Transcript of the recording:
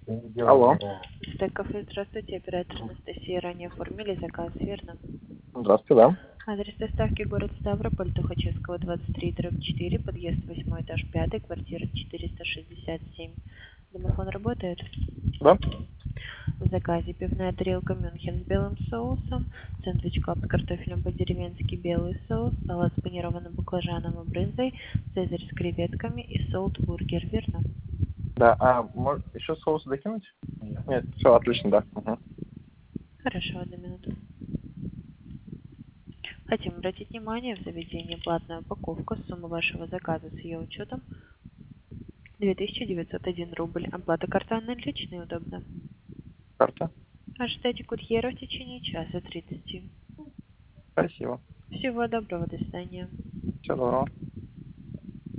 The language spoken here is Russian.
Алло. Стейк-кафе, здравствуйте, оператор Анастасия. Ранее оформили заказ, верно? Здравствуйте, да. Адрес доставки город Ставрополь, Тухачевского, 23/4, подъезд 8, этаж 5, квартира 467. Домофон работает? Да. В заказе пивная тарелка Мюнхен с белым соусом, сэндвич клаб с картофелем по-деревенски белый соус, салат с панированным баклажаном и брынзой, цезарь с креветками и солт-бургер, верно? Да, еще соус докинуть? Нет, все отлично, да. Угу. Хорошо, 1 минуту. Хотим обратить внимание, в заведении платная упаковка, сумма вашего заказа с ее учетом 2901 рубль. Оплата картой наличной удобно. Карта. Ожидайте курьера в течение часа 30. Спасибо. Всего доброго, до свидания. Всего доброго.